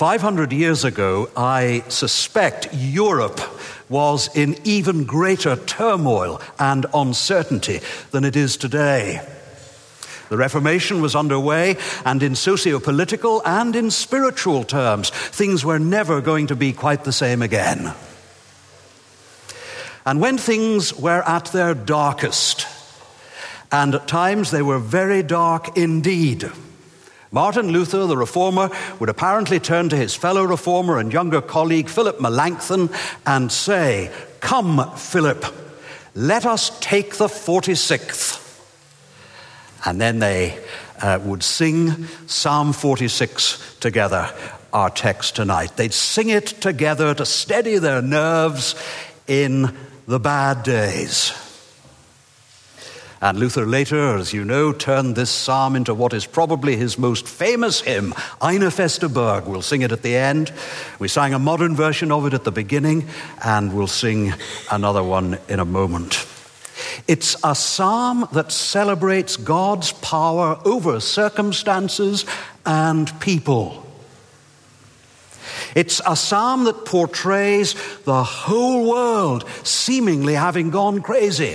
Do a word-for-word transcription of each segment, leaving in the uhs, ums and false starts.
five hundred years ago, I suspect Europe was in even greater turmoil and uncertainty than it is today. The Reformation was underway, and in socio-political and in spiritual terms, things were never going to be quite the same again. And when things were at their darkest, and at times they were very dark indeed, Martin Luther, the reformer, would apparently turn to his fellow reformer and younger colleague Philip Melanchthon and say, "Come, Philip, let us take the forty-sixth. And then they uh, would sing Psalm forty-six together, our text tonight. They'd sing it together to steady their nerves in the bad days. And Luther later, as you know, turned this psalm into what is probably his most famous hymn, Eine feste Burg. We'll sing it at the end. We sang a modern version of it at the beginning, and we'll sing another one in a moment. It's a psalm that celebrates God's power over circumstances and people. It's a psalm that portrays the whole world seemingly having gone crazy.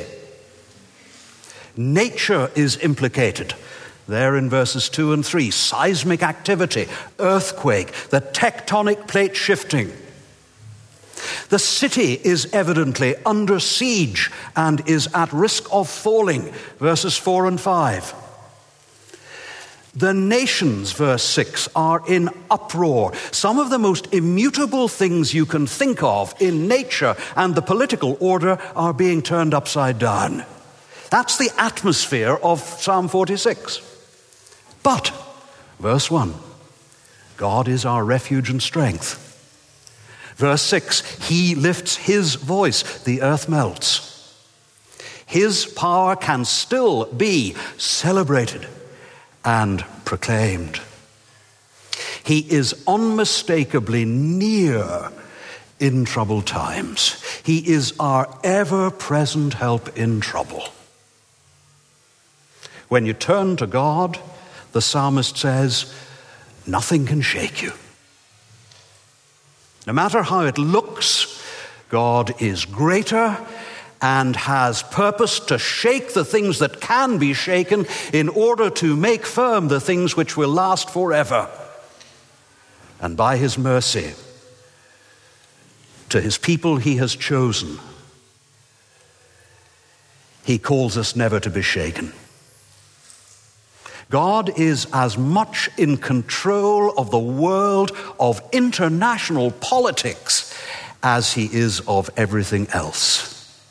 Nature is implicated there in verses two and three. Seismic activity, earthquake, the tectonic plate shifting. The city is evidently under siege and is at risk of falling, verses four and five. The nations, verse six, are in uproar. Some of the most immutable things you can think of in nature and the political order are being turned upside down. That's the atmosphere of Psalm forty-six. But, verse one, God is our refuge and strength. Verse six, he lifts his voice, the earth melts. His power can still be celebrated and proclaimed. He is unmistakably near in troubled times. He is our ever-present help in trouble. When you turn to God, the psalmist says, nothing can shake you. No matter how it looks, God is greater and has purpose to shake the things that can be shaken in order to make firm the things which will last forever. And by his mercy, to his people he has chosen, he calls us never to be shaken. God is as much in control of the world of international politics as he is of everything else.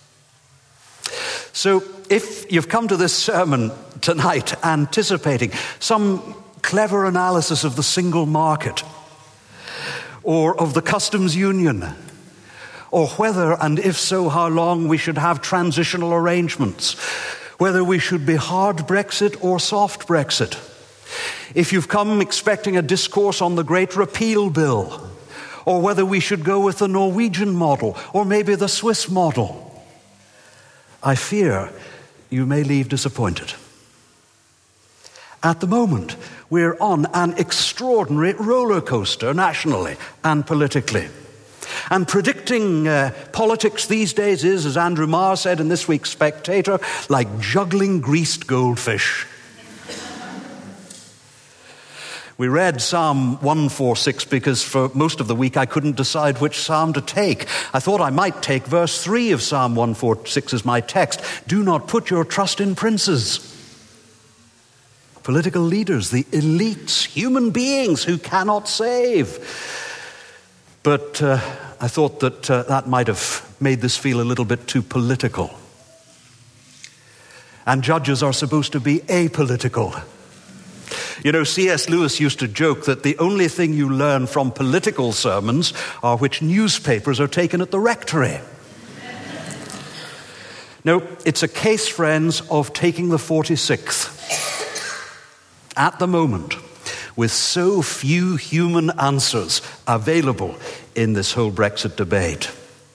So if you've come to this sermon tonight anticipating some clever analysis of the single market or of the customs union, or whether, and if so, how long we should have transitional arrangements, whether we should be hard Brexit or soft Brexit, if you've come expecting a discourse on the Great Repeal Bill, or whether we should go with the Norwegian model, or maybe the Swiss model, I fear you may leave disappointed. At the moment, we're on an extraordinary roller coaster nationally and politically. And predicting uh, politics these days is, as Andrew Marr said in this week's Spectator, like juggling greased goldfish. We read Psalm one forty-six because for most of the week I couldn't decide which psalm to take. I thought I might take verse three of Psalm one forty-six as my text. Do not put your trust in princes. Political leaders, the elites, human beings who cannot save. But uh, I thought that uh, that might have made this feel a little bit too political. And judges are supposed to be apolitical. You know, C S Lewis used to joke that the only thing you learn from political sermons are which newspapers are taken at the rectory. No, it's a case, friends, of taking the forty-sixth. At the moment, with so few human answers available in this whole Brexit debate.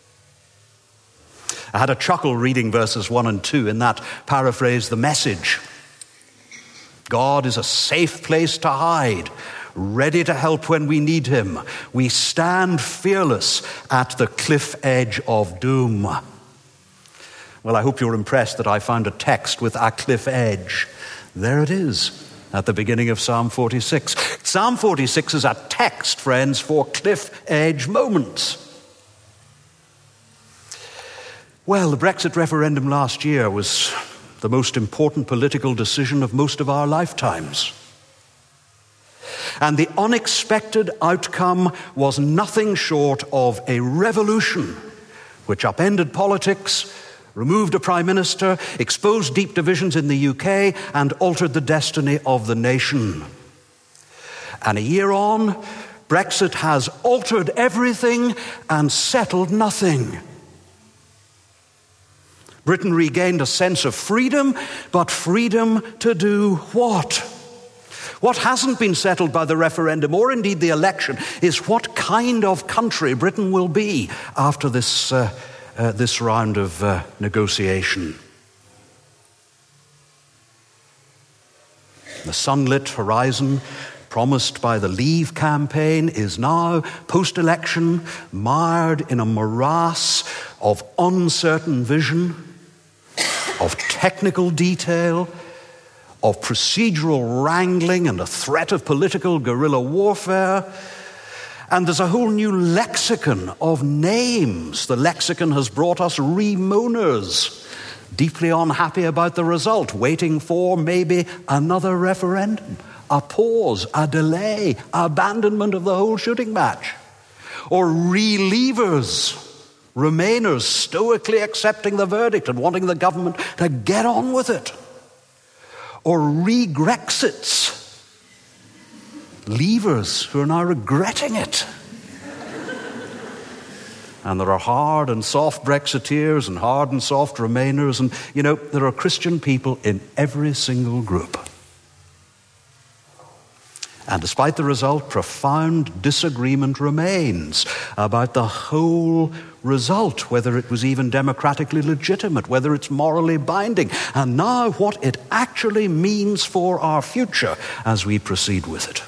I had a chuckle reading verses one and two in that paraphrase, The Message. God is a safe place to hide ready to help when we need him. We stand fearless at the cliff edge of doom. Well, I hope you're impressed that I found a text with a cliff edge. There it is, at the beginning of Psalm forty-six. Psalm forty-six is a text, friends, for cliff edge moments. Well, the Brexit referendum last year was the most important political decision of most of our lifetimes. And the unexpected outcome was nothing short of a revolution which upended politics, removed a prime minister, exposed deep divisions in the U K, and altered the destiny of the nation. And a year on, Brexit has altered everything and settled nothing. Britain regained a sense of freedom, but freedom to do what? What hasn't been settled by the referendum, or indeed the election, is what kind of country Britain will be after this, uh, uh, this round of uh, negotiation. The sunlit horizon promised by the Leave campaign is now, post-election, mired in a morass of uncertain vision, of technical detail, of procedural wrangling and a threat of political guerrilla warfare. And there's a whole new lexicon of names. The lexicon has brought us remoaners, deeply unhappy about the result, waiting for maybe another referendum, a pause, a delay, abandonment of the whole shooting match. Or relievers, Remainers stoically accepting the verdict and wanting the government to get on with it. Or re-Grexits, leavers who are now regretting it. And there are hard and soft Brexiteers and hard and soft Remainers, and, you know, there are Christian people in every single group. And despite the result, profound disagreement remains about the whole result, whether it was even democratically legitimate, whether it's morally binding, and now what it actually means for our future as we proceed with it.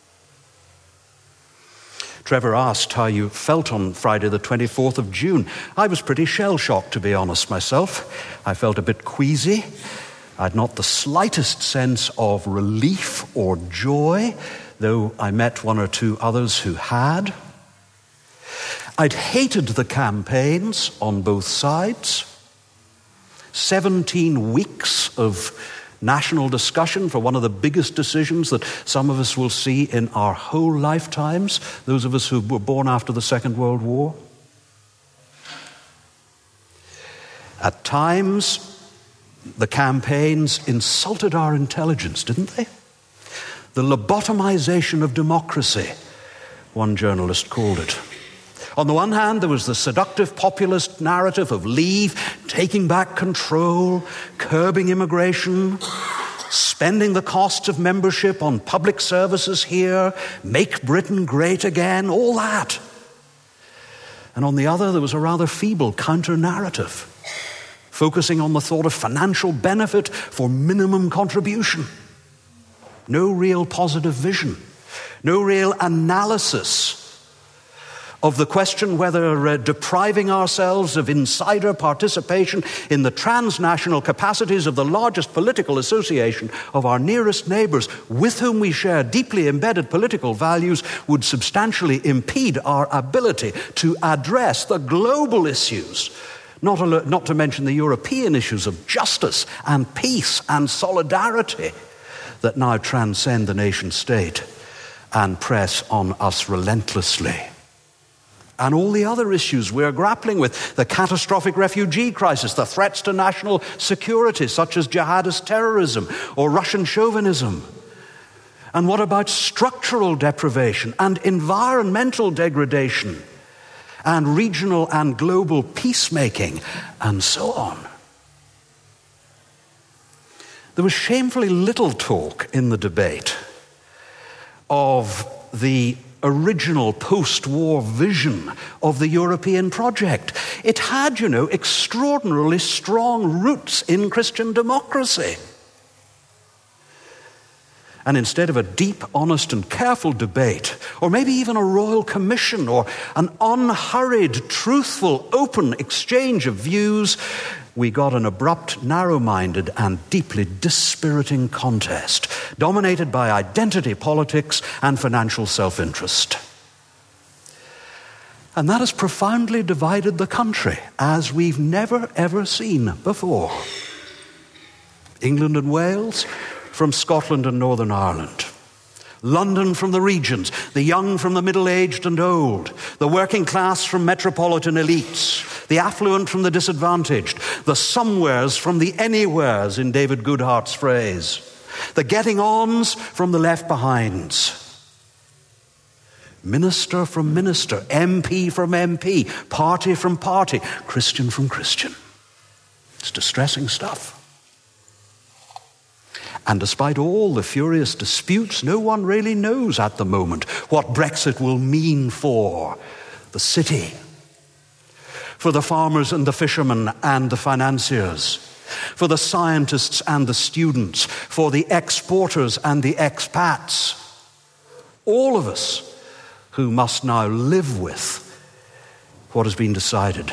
Trevor asked how you felt on Friday the twenty-fourth of June. I was pretty shell-shocked, to be honest, myself. I felt a bit queasy. I'd not the slightest sense of relief or joy, though I met one or two others who had. I'd hated the campaigns on both sides. Seventeen weeks of national discussion for one of the biggest decisions that some of us will see in our whole lifetimes, those of us who were born after the Second World War. At times, the campaigns insulted our intelligence, didn't they? The lobotomization of democracy, one journalist called it. On the one hand, there was the seductive populist narrative of Leave, taking back control, curbing immigration, spending the costs of membership on public services here, make Britain great again, all that. And on the other, there was a rather feeble counter-narrative, focusing on the thought of financial benefit for minimum contribution. No real positive vision, no real analysis of the question whether uh, depriving ourselves of insider participation in the transnational capacities of the largest political association of our nearest neighbours, with whom we share deeply embedded political values, would substantially impede our ability to address the global issues, not, al- not to mention the European issues of justice and peace and solidarity that now transcend the nation state and press on us relentlessly. And all the other issues we're grappling with, the catastrophic refugee crisis, the threats to national security, such as jihadist terrorism or Russian chauvinism. And what about structural deprivation and environmental degradation and regional and global peacemaking, and so on? There was shamefully little talk in the debate of the original post-war vision of the European project. It had, you know, extraordinarily strong roots in Christian democracy. And instead of a deep, honest, and careful debate, or maybe even a royal commission, or an unhurried, truthful, open exchange of views, we got an abrupt, narrow-minded, and deeply dispiriting contest, dominated by identity politics and financial self-interest. And that has profoundly divided the country, as we've never, ever seen before. England and Wales from Scotland and Northern Ireland. London from the regions, the young from the middle-aged and old, the working class from metropolitan elites, the affluent from the disadvantaged, the somewheres from the anywheres, in David Goodhart's phrase, the getting-ons from the left-behinds. Minister from minister, M P from M P, party from party, Christian from Christian. It's distressing stuff. And despite all the furious disputes, no one really knows at the moment what Brexit will mean for the city, for the farmers and the fishermen and the financiers, for the scientists and the students, for the exporters and the expats. All of us who must now live with what has been decided.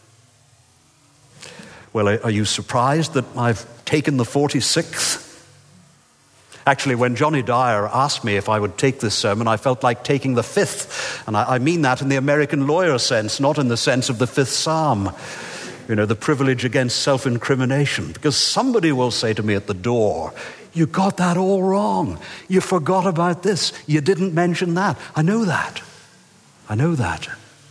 Well, are you surprised that I've taken the forty-sixth? Actually, when Johnny Dyer asked me if I would take this sermon, I felt like taking the fifth. And I, I mean that in the American lawyer sense, not in the sense of the fifth psalm. You know, the privilege against self-incrimination. Because somebody will say to me at the door, you got that all wrong. You forgot about this. You didn't mention that. I know that. I know that.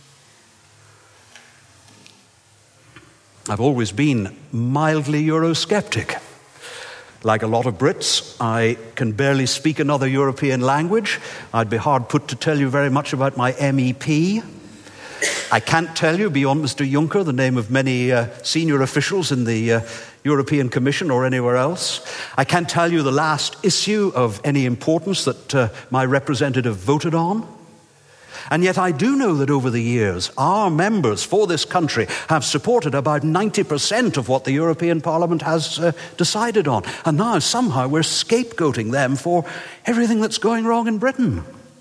I've always been mildly Eurosceptic. Like a lot of Brits, I can barely speak another European language. I'd be hard put to tell you very much about my M E P. I can't tell you, beyond Mister Juncker, the name of many uh, senior officials in the uh, European Commission or anywhere else. I can't tell you the last issue of any importance that uh, my representative voted on. And yet I do know that over the years, our members for this country have supported about ninety percent of what the European Parliament has uh, decided on. And now somehow we're scapegoating them for everything that's going wrong in Britain.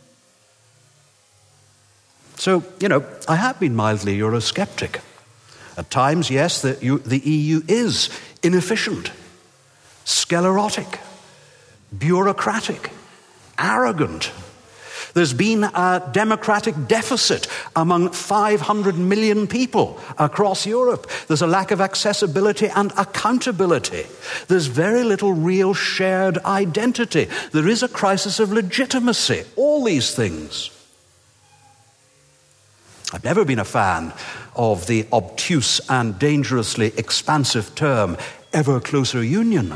So, you know, I have been mildly Eurosceptic. At times, yes, the, you, the E U is inefficient, sclerotic, bureaucratic, arrogant. There's been a democratic deficit among five hundred million people across Europe. There's a lack of accessibility and accountability. There's very little real shared identity. There is a crisis of legitimacy. All these things. I've never been a fan of the obtuse and dangerously expansive term ever closer union.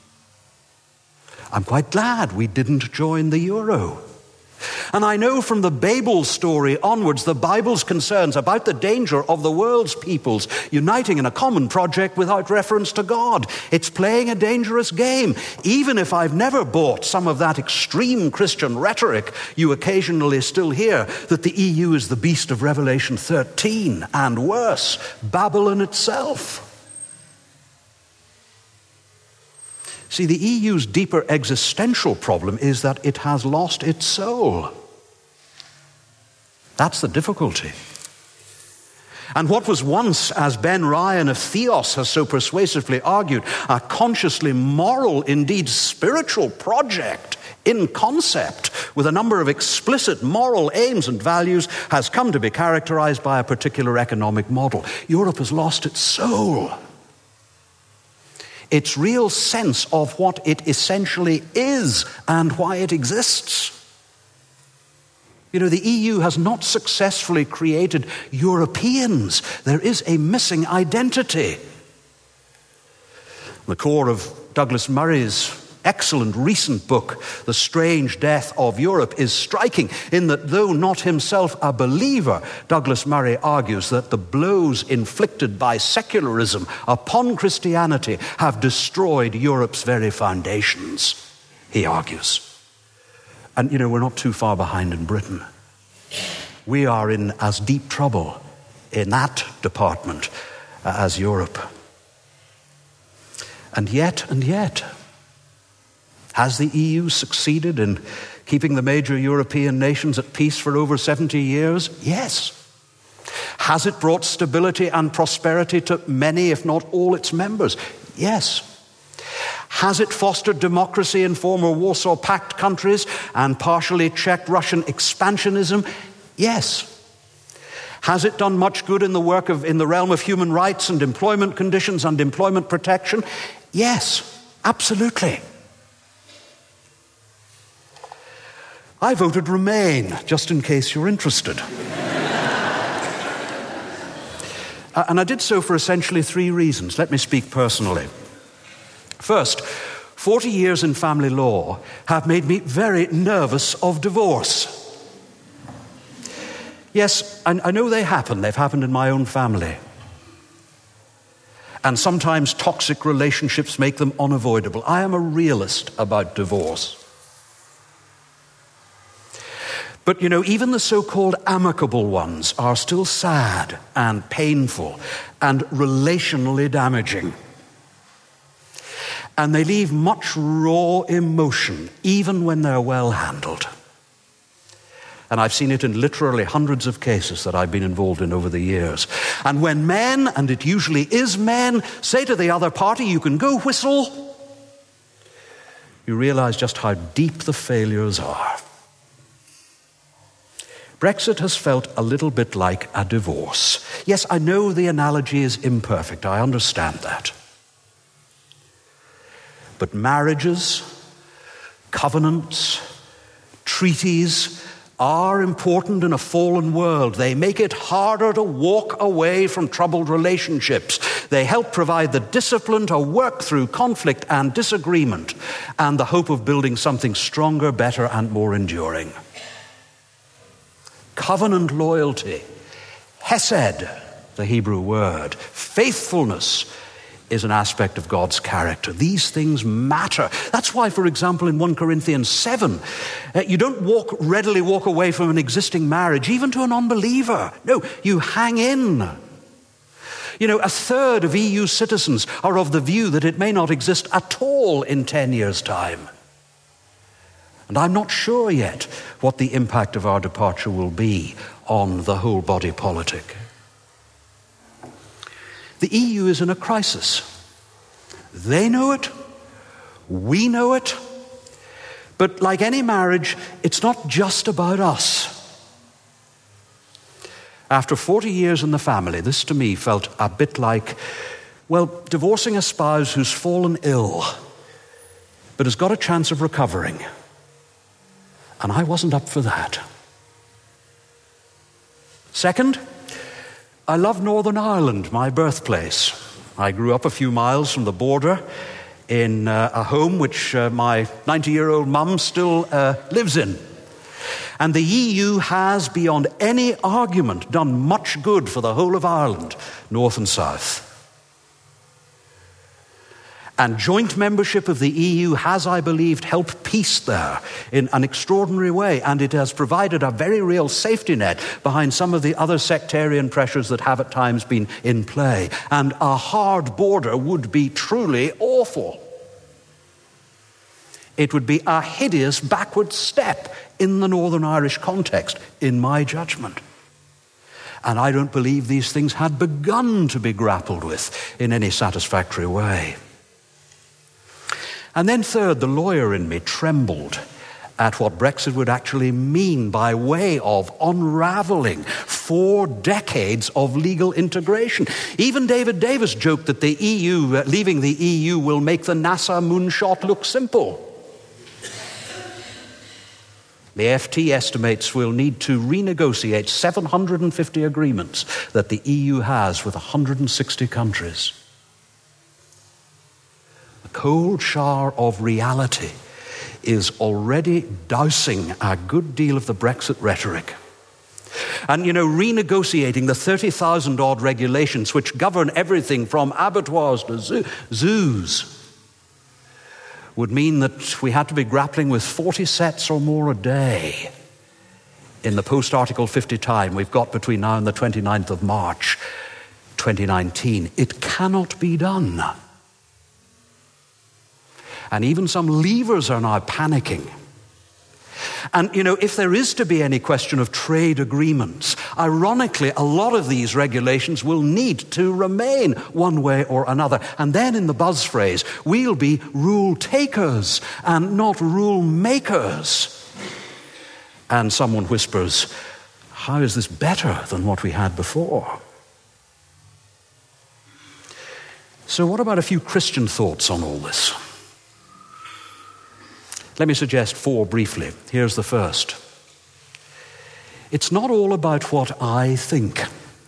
I'm quite glad we didn't join the euro. And I know from the Babel story onwards, the Bible's concerns about the danger of the world's peoples uniting in a common project without reference to God. It's playing a dangerous game. Even if I've never bought some of that extreme Christian rhetoric you occasionally still hear, that the E U is the beast of Revelation thirteen, and worse, Babylon itself. See, the E U's deeper existential problem is that it has lost its soul. That's the difficulty. And what was once, as Ben Ryan of Theos has so persuasively argued, a consciously moral, indeed spiritual project in concept with a number of explicit moral aims and values, has come to be characterized by a particular economic model. Europe has lost its soul. Its real sense of what it essentially is and why it exists. You know, the E U has not successfully created Europeans. There is a missing identity. The core of Douglas Murray's excellent recent book, The Strange Death of Europe, is striking in that, though not himself a believer, Douglas Murray argues that the blows inflicted by secularism upon Christianity have destroyed Europe's very foundations, he argues. And, you know, we're not too far behind in Britain. We are in as deep trouble in that department as Europe. And yet, and yet, Has the E U succeeded in keeping the major European nations at peace for over seventy years? Yes. Has it brought stability and prosperity to many, if not all, its members? Yes. Has it fostered democracy in former Warsaw Pact countries and partially checked Russian expansionism? Yes. Has it done much good in the work of in the realm of human rights and employment conditions and employment protection? Yes, absolutely. I voted Remain, just in case you're interested. uh, and I did so for essentially three reasons. Let me speak personally. First, forty years in family law have made me very nervous of divorce. Yes, I, I know they happen. They've happened in my own family. And sometimes toxic relationships make them unavoidable. I am a realist about divorce. But, you know, even the so-called amicable ones are still sad and painful and relationally damaging. And they leave much raw emotion, even when they're well handled. And I've seen it in literally hundreds of cases that I've been involved in over the years. And when men, and it usually is men, say to the other party, "You can go whistle," you realize just how deep the failures are. Brexit has felt a little bit like a divorce. Yes, I know the analogy is imperfect. I understand that. But marriages, covenants, treaties are important in a fallen world. They make it harder to walk away from troubled relationships. They help provide the discipline to work through conflict and disagreement and the hope of building something stronger, better, and more enduring. Covenant loyalty, hesed, the Hebrew word, faithfulness, is an aspect of God's character. These things matter. That's why, for example, in First Corinthians seven, uh, you don't walk readily walk away from an existing marriage, even to an unbeliever. No, you hang in. You know, a third of E U citizens are of the view that it may not exist at all in ten years' time. And I'm not sure yet what the impact of our departure will be on the whole body politic. The E U is in a crisis. They know it. We know it. But like any marriage, it's not just about us. After forty years in the family, this to me felt a bit like, well, divorcing a spouse who's fallen ill, but has got a chance of recovering. And I wasn't up for that. Second, I love Northern Ireland, my birthplace. I grew up a few miles from the border in uh, a home which uh, my ninety-year-old mum still uh, lives in. And the E U has, beyond any argument, done much good for the whole of Ireland, north and south. And joint membership of the E U has, I believe, helped peace there in an extraordinary way. And it has provided a very real safety net behind some of the other sectarian pressures that have at times been in play. And a hard border would be truly awful. It would be a hideous backward step in the Northern Irish context, in my judgment. And I don't believe these things had begun to be grappled with in any satisfactory way. And then third, the lawyer in me trembled at what Brexit would actually mean by way of unraveling four decades of legal integration. Even David Davis joked that the E U, uh, leaving the E U, will make the NASA moonshot look simple. The F T estimates we'll need to renegotiate seven hundred fifty agreements that the E U has with one hundred sixty countries. The cold shower of reality is already dousing a good deal of the Brexit rhetoric. And, you know, renegotiating the thirty thousand odd regulations which govern everything from abattoirs to zoo, zoos would mean that we had to be grappling with forty sets or more a day in the post-Article fifty time we've got between now and the twenty-ninth of March, twenty nineteen. It cannot be done. And even some leavers are now panicking. And, you know, if there is to be any question of trade agreements, ironically, a lot of these regulations will need to remain one way or another. And then in the buzz phrase, we'll be rule takers and not rule makers. And someone whispers, how is this better than what we had before? So what about a few Christian thoughts on all this? Let me suggest four briefly. Here's the first. It's not all about what I think.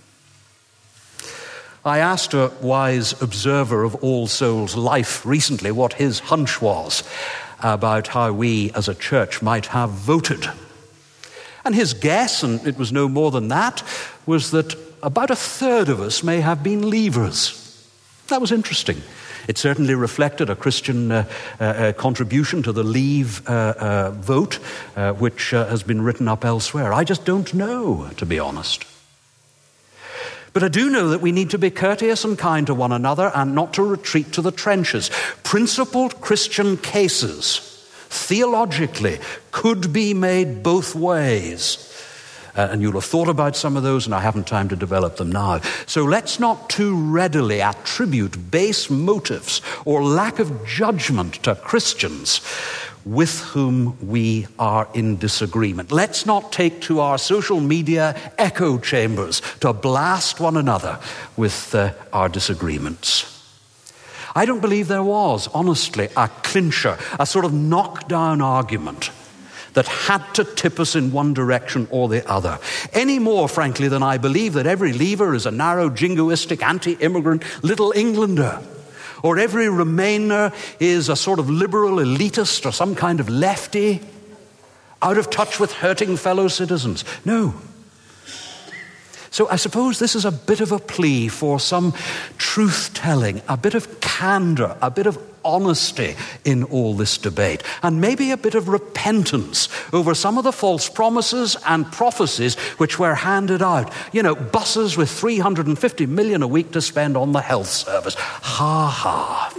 I asked a wise observer of All Souls' life recently what his hunch was about how we as a church might have voted. And his guess, and it was no more than that, was that about a third of us may have been leavers. That was interesting. It certainly reflected a Christian uh, uh, contribution to the Leave uh, uh, vote, uh, which uh, has been written up elsewhere. I just don't know, to be honest. But I do know that we need to be courteous and kind to one another and not to retreat to the trenches. Principled Christian cases, theologically, could be made both ways. Uh, and you'll have thought about some of those, and I haven't time to develop them now. So let's not too readily attribute base motives or lack of judgment to Christians with whom we are in disagreement. Let's not take to our social media echo chambers to blast one another with uh, our disagreements. I don't believe there was, honestly, a clincher, a sort of knockdown argument that had to tip us in one direction or the other. Any more, frankly, than I believe that every Leaver is a narrow, jingoistic, anti-immigrant Little Englander, or every Remainer is a sort of liberal elitist or some kind of lefty, out of touch with hurting fellow citizens. No. So I suppose this is a bit of a plea for some truth-telling, a bit of candor, a bit of honesty in all this debate, and maybe a bit of repentance over some of the false promises and prophecies which were handed out. You know, buses with three hundred fifty million a week to spend on the health service. Ha ha.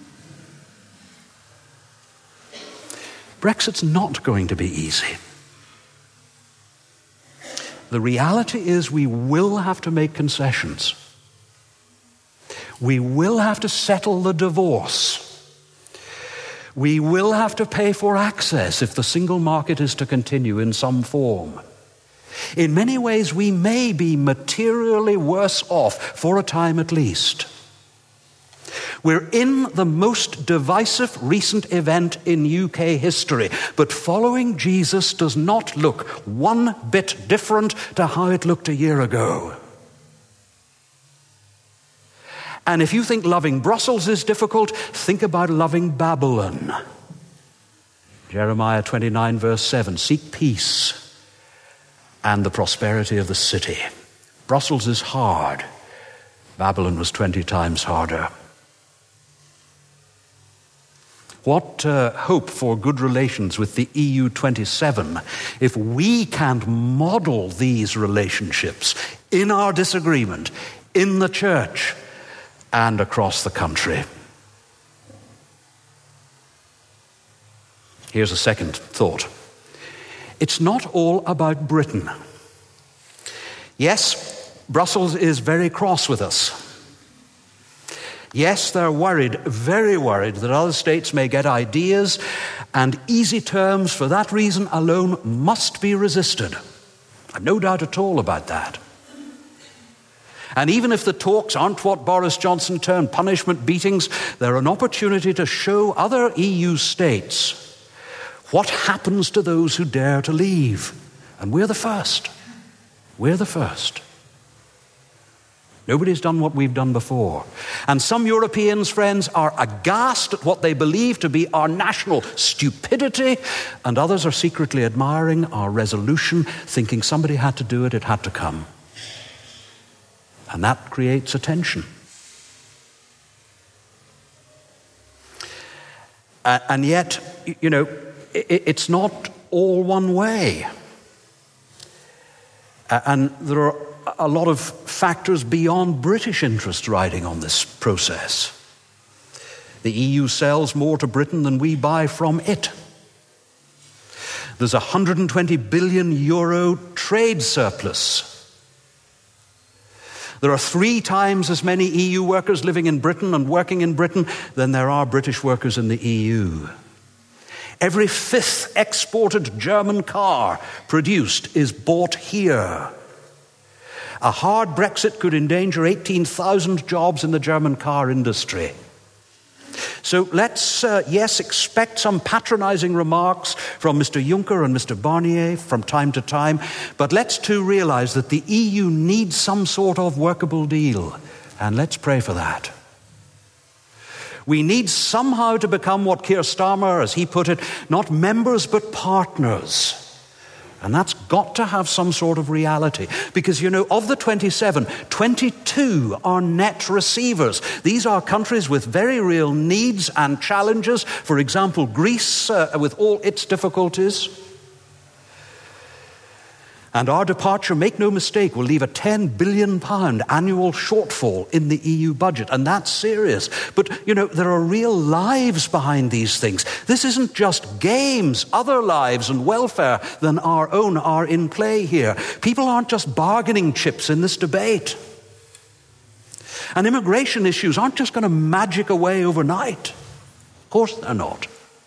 Brexit's not going to be easy. The reality is we will have to make concessions. We will have to settle the divorce. We will have to pay for access if the single market is to continue in some form. In many ways, we may be materially worse off, for a time at least. We're in the most divisive recent event in U K history, but following Jesus does not look one bit different to how it looked a year ago. And if you think loving Brussels is difficult, think about loving Babylon. Jeremiah twenty-nine, verse seven, seek peace and the prosperity of the city. Brussels is hard. Babylon was twenty times harder. What uh, hope for good relations with the E U twenty-seven if we can't model these relationships in our disagreement, in the church, and across the country? Here's a second thought. It's not all about Britain. Yes, Brussels is very cross with us. Yes, they're worried, very worried, that other states may get ideas, and easy terms for that reason alone must be resisted. I've no doubt at all about that. And even if the talks aren't what Boris Johnson termed punishment beatings, they're an opportunity to show other E U states what happens to those who dare to leave. And we're the first. We're the first. Nobody's done what we've done before. And some Europeans, friends, are aghast at what they believe to be our national stupidity, and others are secretly admiring our resolution, thinking somebody had to do it, it had to come. And that creates a tension. Uh, and yet, you know, it, it's not all one way. Uh, and there are a lot of factors beyond British interest riding on this process. The E U sells more to Britain than we buy from it. There's a one hundred twenty billion euro trade surplus. There are three times as many E U workers living in Britain and working in Britain than there are British workers in the E U. Every fifth exported German car produced is bought here. A hard Brexit could endanger eighteen thousand jobs in the German car industry. So let's, uh, yes, expect some patronizing remarks from Mister Juncker and Mister Barnier from time to time, but let's too realize that the E U needs some sort of workable deal, and let's pray for that. We need somehow to become what Keir Starmer, as he put it, not members but partners. And that's got to have some sort of reality. Because, you know, of the twenty-seven, twenty-two are net receivers. These are countries with very real needs and challenges. For example, Greece, uh, with all its difficulties. And our departure, make no mistake, will leave a ten billion pounds annual shortfall in the E U budget. And that's serious. But, you know, there are real lives behind these things. This isn't just games. Other lives and welfare than our own are in play here. People aren't just bargaining chips in this debate. And immigration issues aren't just going to magic away overnight. Of course they're not.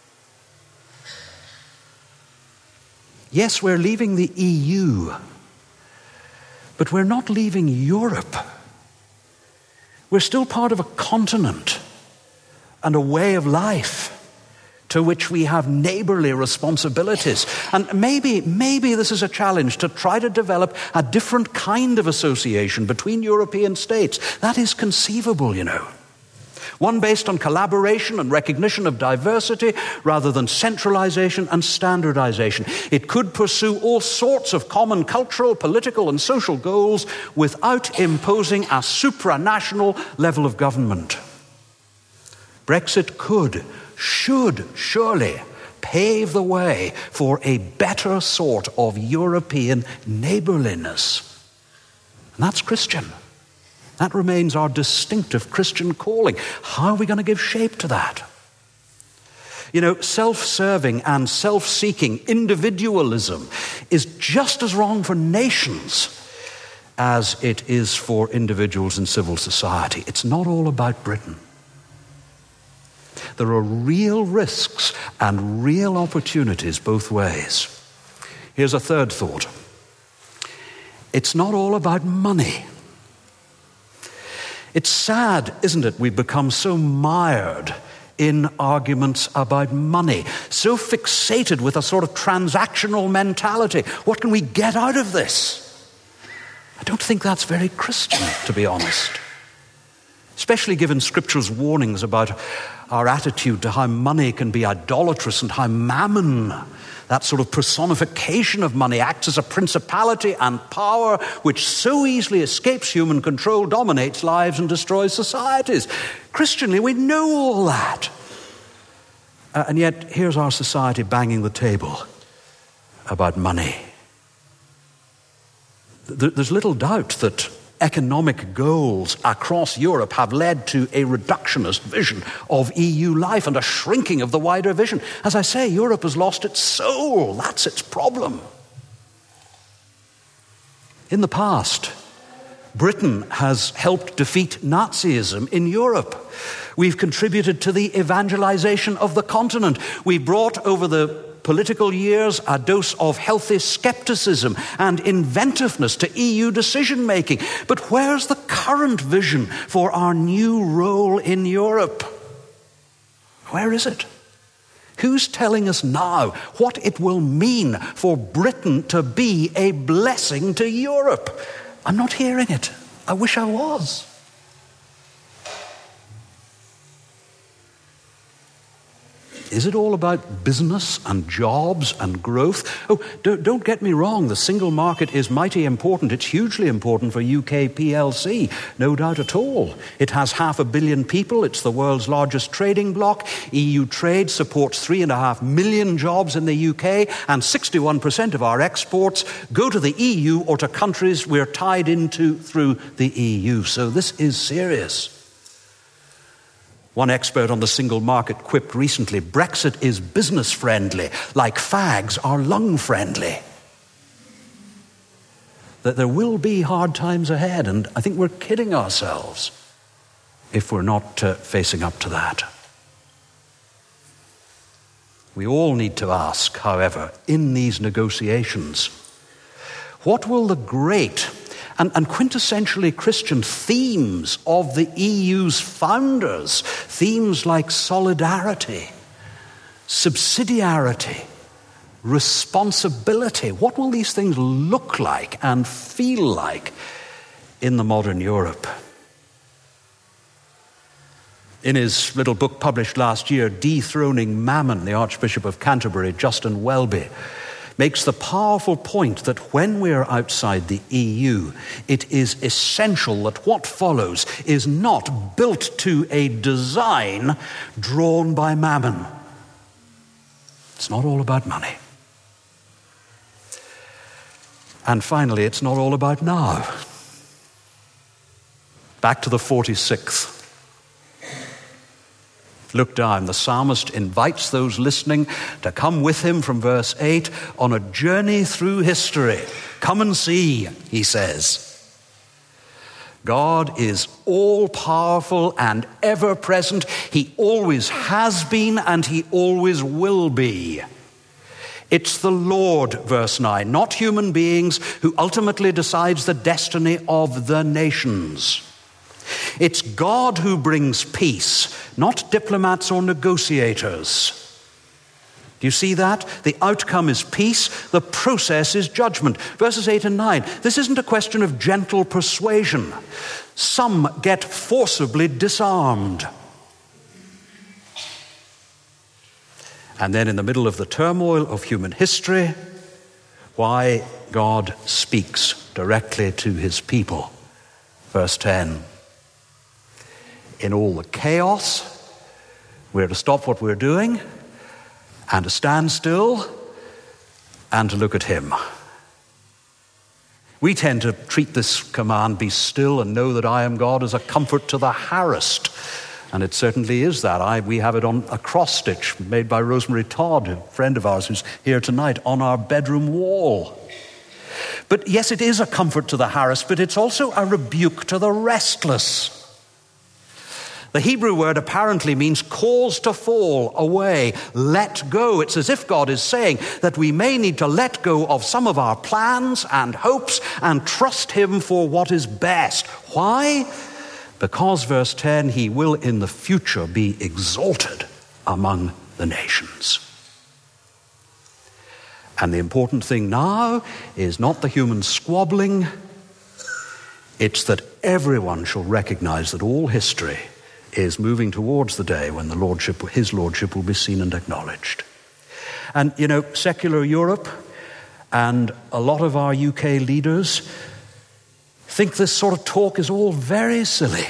Yes, we're leaving the E U, but we're not leaving Europe. We're still part of a continent and a way of life to which we have neighborly responsibilities. And maybe, maybe this is a challenge to try to develop a different kind of association between European states. That is conceivable, you know. One based on collaboration and recognition of diversity rather than centralization and standardization. It could pursue all sorts of common cultural, political, and social goals without imposing a supranational level of government. Brexit could, should surely pave the way for a better sort of European neighborliness. And that's Christian. That remains our distinctive Christian calling. How are we going to give shape to that? You know, self-serving and self-seeking individualism is just as wrong for nations as it is for individuals in civil society. It's not all about Britain. There are real risks and real opportunities both ways. Here's a third thought. It's not all about money. It's sad, isn't it? We've become so mired in arguments about money, so fixated with a sort of transactional mentality. What can we get out of this? I don't think that's very Christian, to be honest. Especially given Scripture's warnings about our attitude to how money can be idolatrous and how mammon, that sort of personification of money, acts as a principality and power which so easily escapes human control, dominates lives and destroys societies. Christianly, we know all that. Uh, and yet, here's our society banging the table about money. Th- there's little doubt that economic goals across Europe have led to a reductionist vision of E U life and a shrinking of the wider vision. As I say, Europe has lost its soul. That's its problem. In the past, Britain has helped defeat Nazism in Europe. We've contributed to the evangelization of the continent. We brought over the political years a dose of healthy skepticism and inventiveness to E U decision-making. But where's the current vision for our new role in Europe? Where is it? Who's telling us now what it will mean for Britain to be a blessing to Europe? I'm not hearing it. I wish I was. Is it all about business and jobs and growth? Oh, don't, don't get me wrong. The single market is mighty important. It's hugely important for U K P L C, no doubt at all. It has half a billion people. It's the world's largest trading bloc. E U trade supports three and a half million jobs in the U K, and sixty-one percent of our exports go to the E U or to countries we're tied into through the E U. So this is serious. One expert on the single market quipped recently, Brexit is business friendly, like fags are lung friendly. That there will be hard times ahead, and I think we're kidding ourselves if we're not uh, facing up to that. We all need to ask, however, in these negotiations, what will the great and, and quintessentially Christian themes of the E U's founders, themes like solidarity, subsidiarity, responsibility, what will these things look like and feel like in the modern Europe? In his little book published last year, Dethroning Mammon, the Archbishop of Canterbury, Justin Welby, makes the powerful point that when we're outside the E U, it is essential that what follows is not built to a design drawn by mammon. It's not all about money. And finally, it's not all about now. Back to the forty-sixth. Look down. The psalmist invites those listening to come with him from verse eight on a journey through history. Come and see, he says. God is all-powerful and ever-present. He always has been and he always will be. It's the Lord, verse nine, not human beings, who ultimately decides the destiny of the nations. It's God who brings peace, not diplomats or negotiators. Do you see that? The outcome is peace, the process is judgment. Verses eight and nine, this isn't a question of gentle persuasion. Some get forcibly disarmed. And then in the middle of the turmoil of human history, why God speaks directly to his people. Verse ten. In all the chaos, we're to stop what we're doing and to stand still and to look at him. We tend to treat this command, be still and know that I am God, as a comfort to the harassed. And it certainly is that. I, we have it on a cross stitch made by Rosemary Todd, a friend of ours who's here tonight, on our bedroom wall. But yes, it is a comfort to the harassed, but it's also a rebuke to the restless. The Hebrew word apparently means cause to fall away, let go. It's as if God is saying that we may need to let go of some of our plans and hopes and trust him for what is best. Why? Because, verse ten, he will in the future be exalted among the nations. And the important thing now is not the human squabbling. It's that everyone shall recognize that all history is moving towards the day when the lordship, his lordship will be seen and acknowledged. And, you know, secular Europe and a lot of our U K leaders think this sort of talk is all very silly.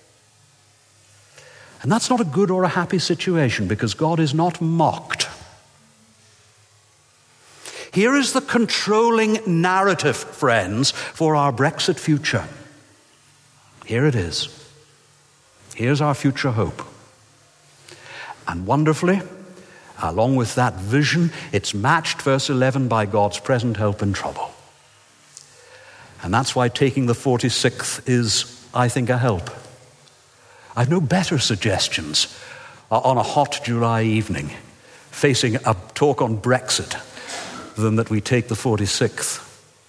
And that's not a good or a happy situation, because God is not mocked. Here is the controlling narrative, friends, for our Brexit future. Here it is. Here's our future hope. And wonderfully, along with that vision, it's matched, verse eleven, by God's present help in trouble. And that's why taking the forty-sixth is, I think, a help. I've no better suggestions on a hot July evening facing a talk on Brexit than that we take the forty-sixth.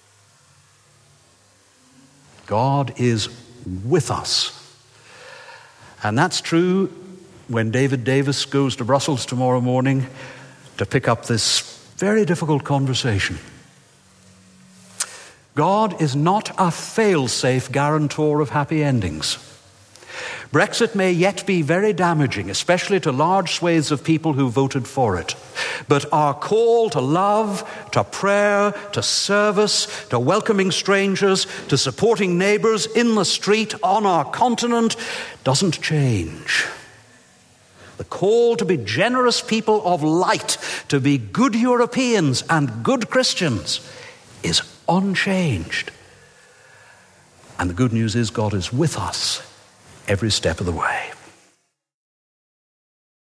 God is with us. And that's true when David Davis goes to Brussels tomorrow morning to pick up this very difficult conversation. God is not a fail-safe guarantor of happy endings. Brexit may yet be very damaging, especially to large swathes of people who voted for it. But our call to love, to prayer, to service, to welcoming strangers, to supporting neighbors in the street, on our continent, doesn't change. The call to be generous people of light, to be good Europeans and good Christians, is unchanged. And the good news is God is with us every step of the way.